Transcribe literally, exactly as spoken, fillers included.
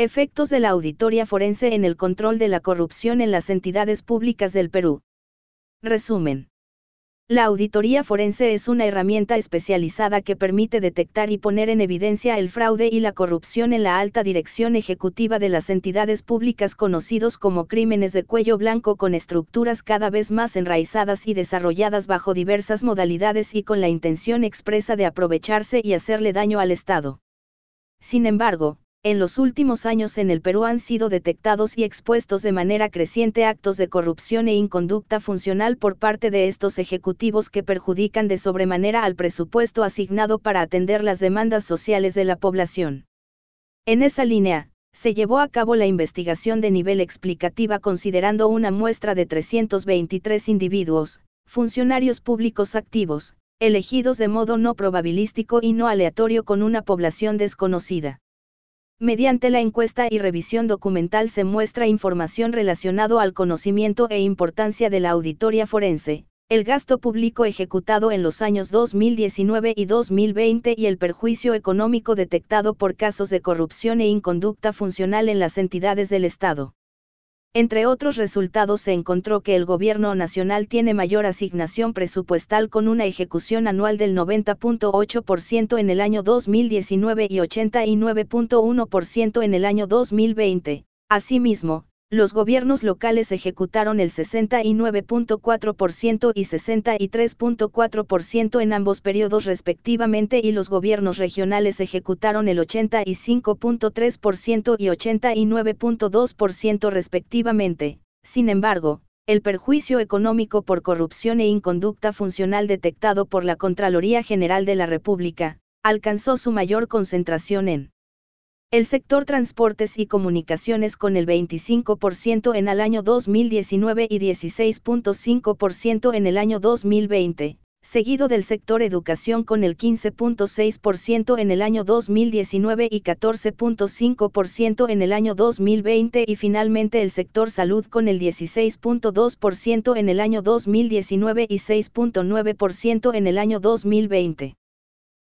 Efectos de la auditoría forense en el control de la corrupción en las entidades públicas del Perú. Resumen. La auditoría forense es una herramienta especializada que permite detectar y poner en evidencia el fraude y la corrupción en la alta dirección ejecutiva de las entidades públicas, conocidos como crímenes de cuello blanco, con estructuras cada vez más enraizadas y desarrolladas bajo diversas modalidades y con la intención expresa de aprovecharse y hacerle daño al Estado. Sin embargo, en los últimos años en el Perú han sido detectados y expuestos de manera creciente actos de corrupción e inconducta funcional por parte de estos ejecutivos que perjudican de sobremanera al presupuesto asignado para atender las demandas sociales de la población. En esa línea, se llevó a cabo la investigación de nivel explicativa considerando una muestra de trescientos veintitrés individuos, funcionarios públicos activos, elegidos de modo no probabilístico y no aleatorio con una población desconocida. Mediante la encuesta y revisión documental se muestra información relacionado al conocimiento e importancia de la auditoría forense, el gasto público ejecutado en los años dos mil diecinueve y dos mil veinte y el perjuicio económico detectado por casos de corrupción e inconducta funcional en las entidades del Estado. Entre otros resultados, se encontró que el gobierno nacional tiene mayor asignación presupuestal con una ejecución anual del noventa punto ocho por ciento en el año dos mil diecinueve y ochenta y nueve punto uno por ciento en el año dos mil veinte. Asimismo, los gobiernos locales ejecutaron el sesenta y nueve punto cuatro por ciento y sesenta y tres punto cuatro por ciento en ambos periodos respectivamente, y los gobiernos regionales ejecutaron el ochenta y cinco punto tres por ciento y ochenta y nueve punto dos por ciento respectivamente. Sin embargo, el perjuicio económico por corrupción e inconducta funcional detectado por la Contraloría General de la República alcanzó su mayor concentración en el sector transportes y comunicaciones, con el veinticinco por ciento en el año dos mil diecinueve y dieciséis punto cinco por ciento en el año dos mil veinte, seguido del sector educación con el quince punto seis por ciento en el año dos mil diecinueve y catorce punto cinco por ciento en el año dos mil veinte, y finalmente el sector salud con el dieciséis punto dos por ciento en el año dos mil diecinueve y seis punto nueve por ciento en el año dos mil veinte.